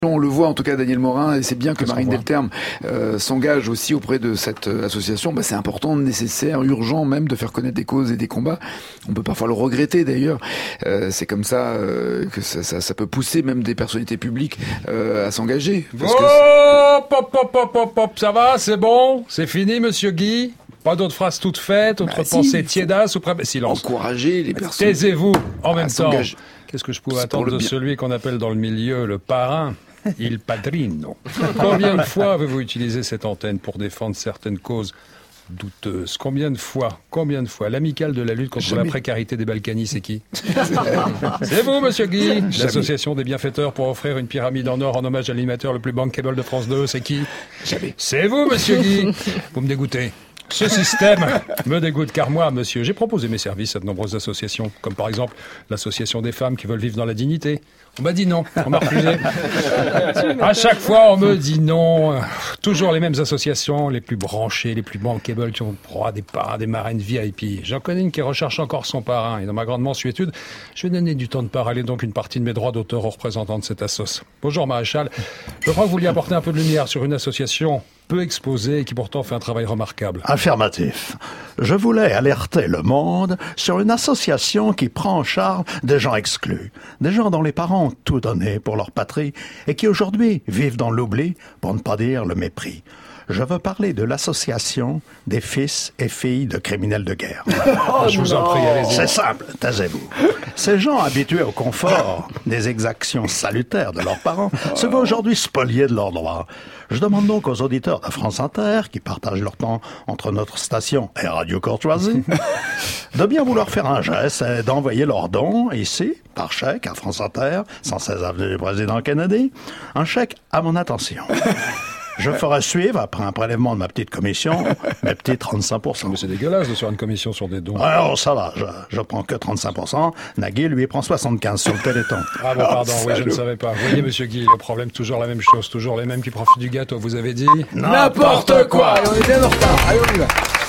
On le voit en tout cas Daniel Morin, et c'est bien que Marine qu'on voit Delterme s'engage aussi auprès de cette association. C'est important, nécessaire, urgent même de faire connaître des causes et des combats. On peut parfois le regretter d'ailleurs. C'est comme ça que ça peut pousser même des personnalités publiques à s'engager. Hop, ça va, c'est bon, c'est fini, monsieur Guy. Pas d'autres phrases toutes faites, autres pensées tiédasses ou silence. Encourager les personnes. Taisez-vous en même temps. s'engager. Qu'est-ce que je pouvais attendre de celui qu'on appelle dans le milieu le parrain? Il padrino. Combien de fois avez-vous utilisé cette antenne pour défendre certaines causes douteuses? Combien de fois l'amicale de la lutte contre la précarité des Balkany, c'est qui? C'est vous, monsieur Guy. L'association des bienfaiteurs pour offrir une pyramide en or en hommage à l'animateur le plus bankable de France 2, c'est qui? C'est vous, monsieur Guy. Vous me dégoûtez. Ce système me dégoûte car moi, monsieur, j'ai proposé mes services à de nombreuses associations, comme par exemple l'association des femmes qui veulent vivre dans la dignité. On m'a dit non, on m'a refusé. À chaque fois, on me dit non. Toujours les mêmes associations, les plus branchées, les plus bankable, qui ont droit des parrains, des marraines VIP. J'en connais une qui recherche encore son parrain. Et dans ma grande mansuétude, je vais donner du temps de parler, donc une partie de mes droits d'auteur aux représentants de cette assoce. Bonjour, maréchal. Je crois que vous vouliez apporter un peu de lumière sur une association peu exposée et qui pourtant fait un travail remarquable. Affirmatif. Je voulais alerter le monde sur une association qui prend en charge des gens exclus, des gens dont les parents ont tout donné pour leur patrie et qui aujourd'hui vivent dans l'oubli, pour ne pas dire le mépris. Je veux parler de l'association des fils et filles de criminels de guerre. Je vous en prie, allez-y. C'est simple, taisez-vous. Ces gens habitués au confort, des exactions salutaires de leurs parents, se voient aujourd'hui spoliés de leurs droits. Je demande donc aux auditeurs de France Inter, qui partagent leur temps entre notre station et Radio Courtoisie, de bien vouloir faire un geste et d'envoyer leurs dons ici, par chèque, à France Inter, 116 avenue du Président Kennedy, un chèque à mon attention. Je ferai suivre, après un prélèvement de ma petite commission, mes petits 35%. Mais c'est dégueulasse de faire une commission sur des dons. Alors ça va, je prends que 35%. Nagui, lui, prend 75% sur le Téléthon. Ah bon, pardon, oui, je ne savais pas. Vous voyez, monsieur Guy, le problème, toujours la même chose, toujours les mêmes qui profitent du gâteau, vous avez dit N'importe quoi. Et on est bien en retard. Allez, on y va.